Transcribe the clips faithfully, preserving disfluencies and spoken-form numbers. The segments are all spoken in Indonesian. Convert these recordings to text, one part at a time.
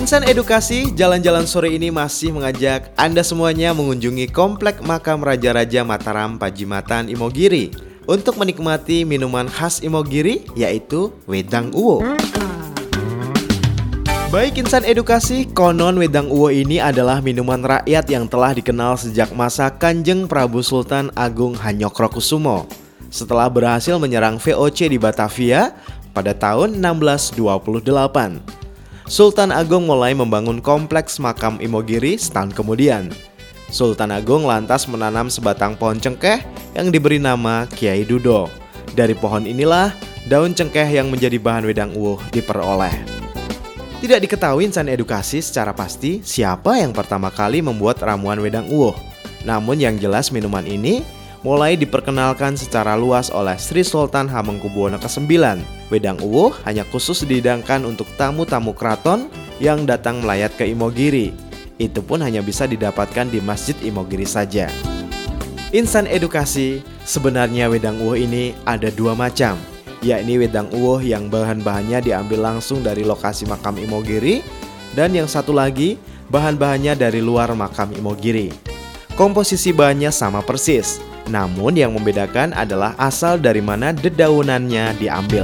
Insan Edukasi, jalan-jalan sore ini masih mengajak Anda semuanya mengunjungi Komplek Makam Raja-Raja Mataram Pajimatan Imogiri untuk menikmati minuman khas Imogiri, yaitu Wedang Uwo. Baik Insan Edukasi, konon Wedang Uwo ini adalah minuman rakyat yang telah dikenal sejak masa Kanjeng Prabu Sultan Agung Hanyokrokusumo setelah berhasil menyerang V O C di Batavia pada tahun enam belas dua puluh delapan. Sultan Agung mulai membangun kompleks makam Imogiri setahun kemudian. Sultan Agung lantas menanam sebatang pohon cengkeh yang diberi nama Kiai Dudo. Dari pohon inilah daun cengkeh yang menjadi bahan Wedang Uwo diperoleh. Tidak diketahui Insan Edukasi secara pasti siapa yang pertama kali membuat ramuan Wedang Uwo. Namun yang jelas minuman ini mulai diperkenalkan secara luas oleh Sri Sultan Hamengkubuwono kesembilan. Wedang Uwo hanya khusus dihidangkan untuk tamu-tamu keraton yang datang melayat ke Imogiri. Itu pun hanya bisa didapatkan di Masjid Imogiri saja. Insan Edukasi, sebenarnya Wedang Uwo ini ada dua macam, yakni Wedang Uwo yang bahan-bahannya diambil langsung dari lokasi makam Imogiri, dan yang satu lagi bahan-bahannya dari luar makam Imogiri. Komposisi bahannya sama persis, namun yang membedakan adalah asal dari mana dedaunannya diambil.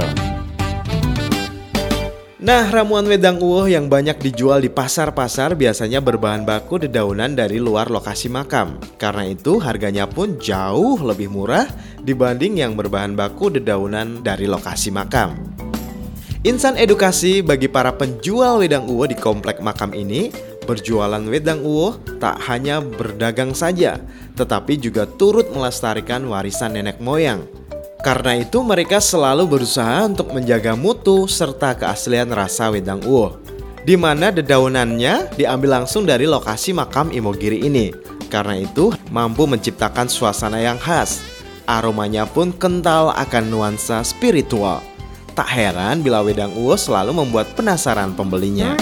Nah, ramuan Wedang Uwo yang banyak dijual di pasar-pasar biasanya berbahan baku dedaunan dari luar lokasi makam. Karena itu harganya pun jauh lebih murah dibanding yang berbahan baku dedaunan dari lokasi makam. Insan Edukasi, bagi para penjual Wedang Uwo di komplek makam ini, berjualan Wedang Uwo tak hanya berdagang saja, tetapi juga turut melestarikan warisan nenek moyang. Karena itu mereka selalu berusaha untuk menjaga mutu serta keaslian rasa Wedang Uwo, di mana dedaunannya diambil langsung dari lokasi makam Imogiri ini. Karena itu mampu menciptakan suasana yang khas. Aromanya pun kental akan nuansa spiritual. Tak heran bila Wedang Uwo selalu membuat penasaran pembelinya.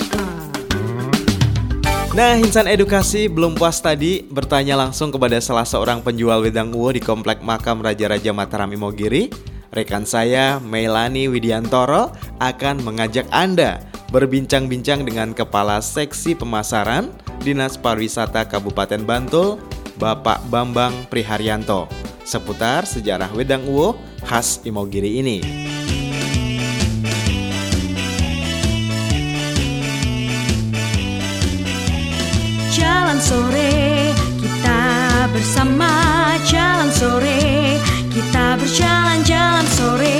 Nah, Insan Edukasi, belum puas tadi bertanya langsung kepada salah seorang penjual Wedang Uwo di Komplek Makam Raja-Raja Mataram Imogiri. Rekan saya, Melani Widiantoro, akan mengajak Anda berbincang-bincang dengan Kepala Seksi Pemasaran Dinas Pariwisata Kabupaten Bantul, Bapak Bambang Priharyanto, seputar sejarah Wedang Uwo khas Imogiri ini. Jalan sore, kita bersama. Jalan sore, kita berjalan-jalan sore.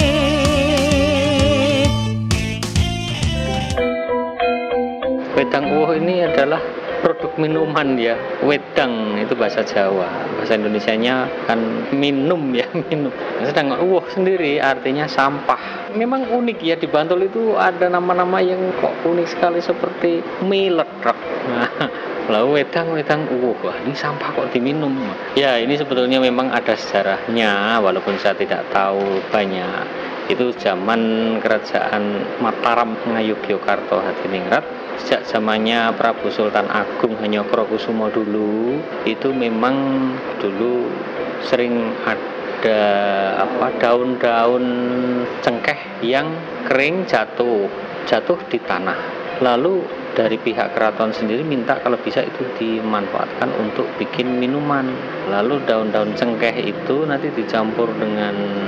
Wedang Uwo ini adalah produk minuman ya. Wedang itu bahasa Jawa, bahasa Indonesianya kan minum ya, minum. Sedangkan Uwo sendiri artinya sampah. Memang unik ya, di Bantul itu ada nama-nama yang kok unik sekali seperti miledrek. Nah, lalu wedang-wedang Uwo, wah ini sampah kok diminum. Ya, ini sebetulnya memang ada sejarahnya, walaupun saya tidak tahu banyak. Itu zaman kerajaan Mataram Ngayogyakarta Hadiningrat, sejak zamannya Prabu Sultan Agung Hanyokrokusumo dulu, itu memang dulu sering ada apa daun-daun cengkeh yang kering jatuh, jatuh di tanah. Lalu dari pihak keraton sendiri minta kalau bisa itu dimanfaatkan untuk bikin minuman. Lalu daun-daun cengkeh itu nanti dicampur dengan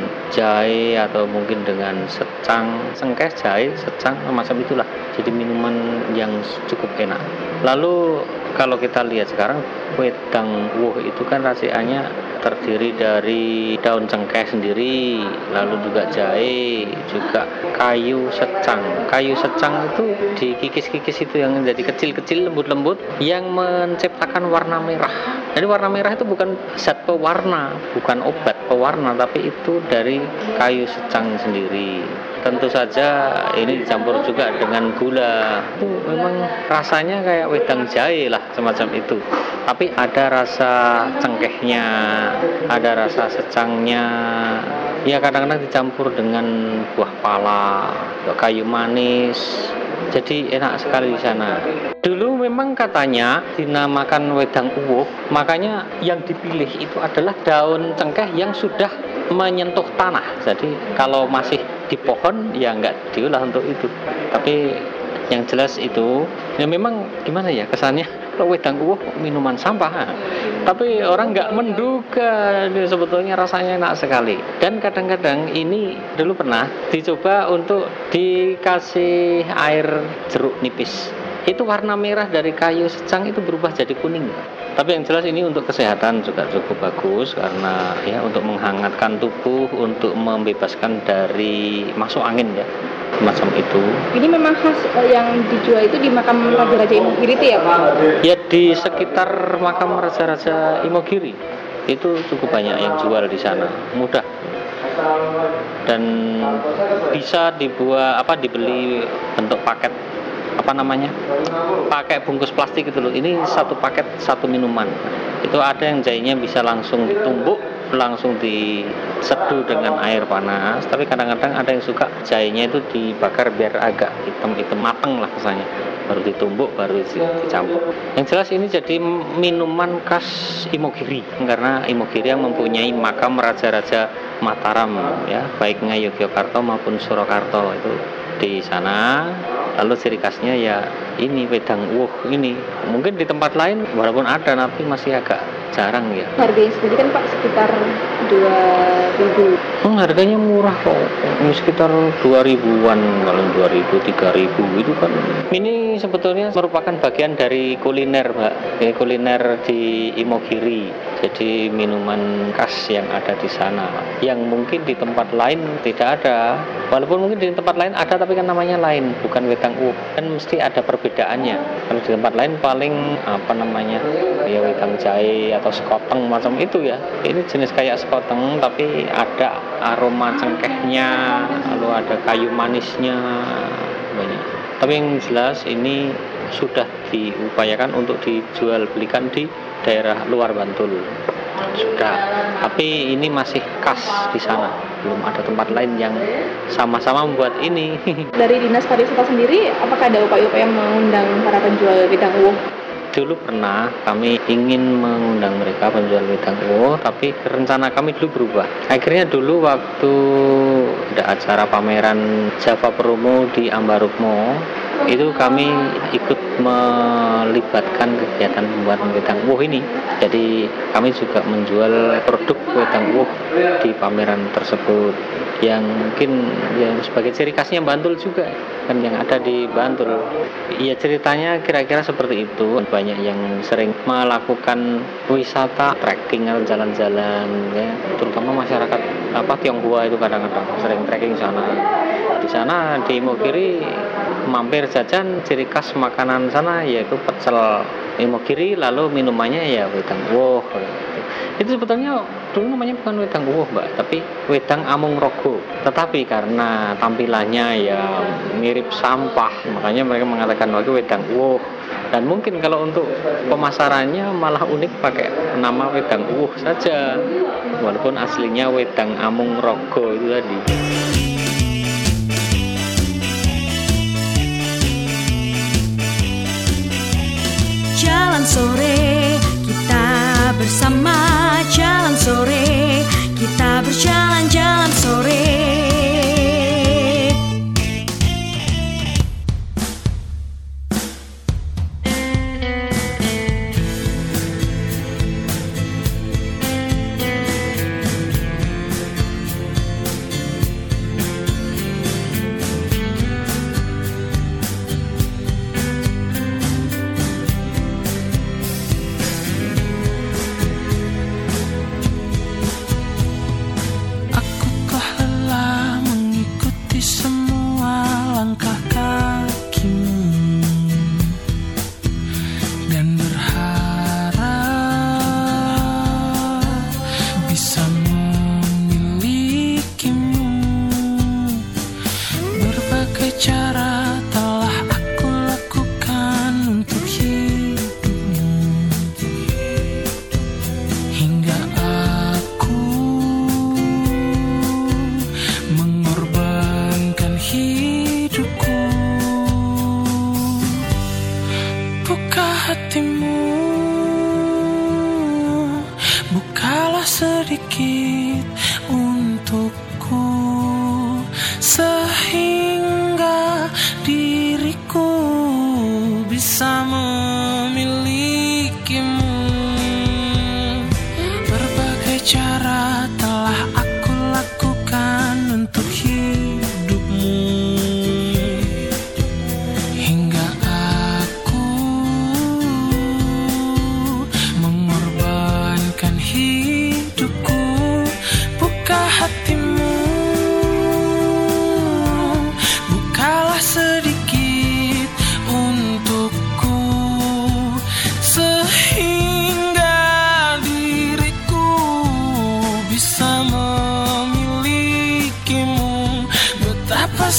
jahe atau mungkin dengan secang, cengkeh, jahe, secang, macam itulah. Jadi minuman yang cukup enak. Lalu kalau kita lihat sekarang Wedang Uwo itu kan rasanya terdiri dari daun cengkeh sendiri, lalu juga jahe, juga kayu secang. Kayu secang itu dikikis-kikis itu yang menjadi kecil-kecil, lembut-lembut, yang menciptakan warna merah. Jadi warna merah itu bukan zat pewarna, bukan obat pewarna, tapi itu dari kayu secang sendiri. Tentu saja ini dicampur juga dengan gula. Itu memang rasanya kayak wedang jahe lah, semacam itu. Tapi ada rasa cengkehnya, ada rasa secangnya. Ya kadang-kadang dicampur dengan buah pala, kayu manis. Jadi enak sekali di sana. Dulu memang katanya dinamakan Wedang Uwo, makanya yang dipilih itu adalah daun cengkeh yang sudah menyentuh tanah. Jadi kalau masih di pohon ya nggak diolah untuk itu. Tapi Yang jelas itu, ya memang gimana ya kesannya kalau wedang uwuh minuman sampah. Tapi orang nggak menduga ini sebetulnya rasanya enak sekali. Dan kadang-kadang ini dulu pernah dicoba untuk dikasih air jeruk nipis. Itu warna merah dari kayu secang itu berubah jadi kuning. Tapi yang jelas ini untuk kesehatan juga cukup bagus karena ya untuk menghangatkan tubuh, untuk membebaskan dari masuk angin ya. Macam itu. Ini memang khas eh, yang dijual itu di makam Raja-Raja Imogiri itu ya Pak? Ya di sekitar makam Raja-Raja Imogiri itu cukup banyak yang jual di sana, mudah dan bisa dibuat apa dibeli bentuk paket apa namanya pakai bungkus plastik gitu loh. Ini satu paket satu minuman. Itu ada yang jahenya bisa langsung ditumbuk, langsung diseduh dengan air panas. Tapi kadang-kadang ada yang suka jahenya itu dibakar biar agak hitam-hitam mateng lah kesannya. Baru ditumbuk, baru dicampur. Yang jelas ini jadi minuman khas Imogiri karena Imogiri yang mempunyai makam Raja-Raja Mataram ya, baik Ngayogyakarta maupun Surakarta itu di sana. Lalu ciri khasnya ya ini wedang uwuh ini. Mungkin di tempat lain walaupun ada tapi masih agak jarang ya. Harganya sendiri kan Pak sekitar dua ribu. Hmm, harganya murah kok. Ini sekitar dua ribuan, kalau dua ribu, tiga ribu itu kan. Ini sebetulnya merupakan bagian dari kuliner, Mbak. Ya, kuliner di Imogiri. Jadi minuman khas yang ada di sana. Yang mungkin di tempat lain tidak ada. Walaupun mungkin di tempat lain ada tapi kan namanya lain, bukan wedang uwuh. Dan mesti ada perbedaannya. Kalau di tempat lain paling apa namanya? Ya wedang jahe atau sekoteng macam itu ya. Ini jenis kayak sekoteng tapi ada aroma cengkehnya, lalu ada kayu manisnya banyak. Tapi yang jelas ini sudah diupayakan untuk dijual belikan di daerah luar Bantul. Sudah, tapi ini masih khas di sana. Belum ada tempat lain yang sama-sama membuat ini. Dari Dinas Pariwisata sendiri, apakah ada upaya-upaya mengundang para penjual wedang uwuh? Dulu pernah kami ingin mengundang mereka penjual wedang uwuh, tapi rencana kami dulu berubah. Akhirnya dulu waktu ada acara pameran Java Promo di Ambarukmo, itu kami ikut melibatkan kegiatan pembuatan wedang uwuh ini. Jadi kami juga menjual produk wedang uwuh di pameran tersebut yang mungkin yang sebagai ciri khasnya Bantul juga kan yang ada di Bantul. Iya ceritanya kira-kira seperti itu. Banyak yang sering melakukan wisata trekking atau jalan-jalan ya, terutama masyarakat apa Tionghoa itu kadang-kadang sering trekking sana. Di sana di Imogiri mampir jajan ciri khas makanan sana yaitu pecel Imogiri, lalu minumannya ya wedang uwuh. Itu sebetulnya dulu namanya bukan wedang uwuh Mbak, tapi wedang amung rogo. Tetapi karena tampilannya ya mirip sampah, makanya mereka mengatakan bahwa wedang uwuh. Dan mungkin kalau untuk pemasarannya malah unik pakai nama wedang uwuh saja, walaupun aslinya wedang amung rogo itu tadi. Jalan sore, kita bersama. Jalan sore, kita berjalan jalan sore.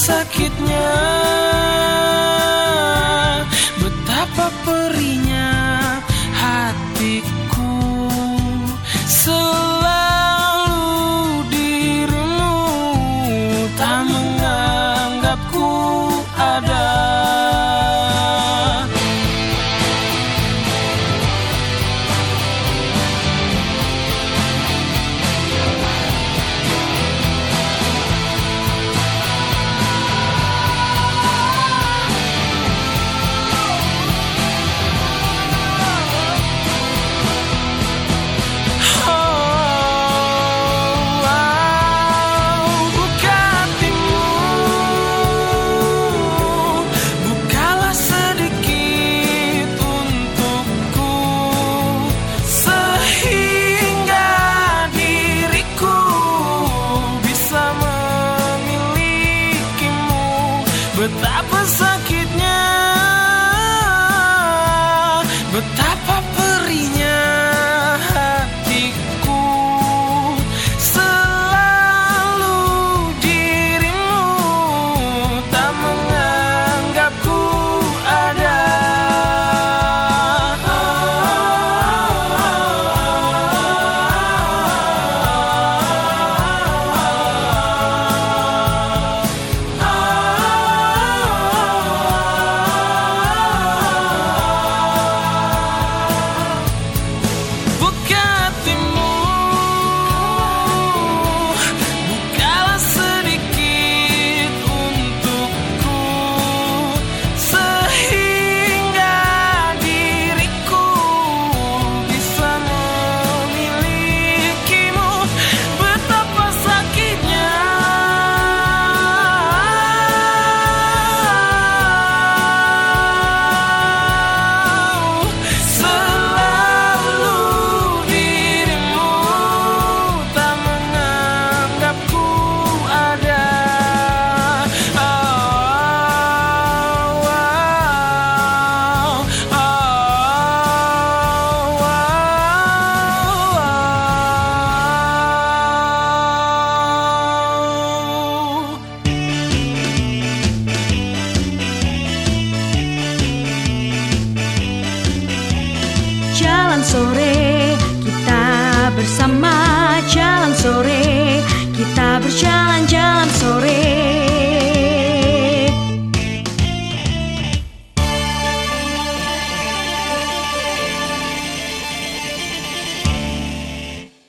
sakitnya, betapa perihnya hatiku. Selalu dirimu tak menganggapku ada. But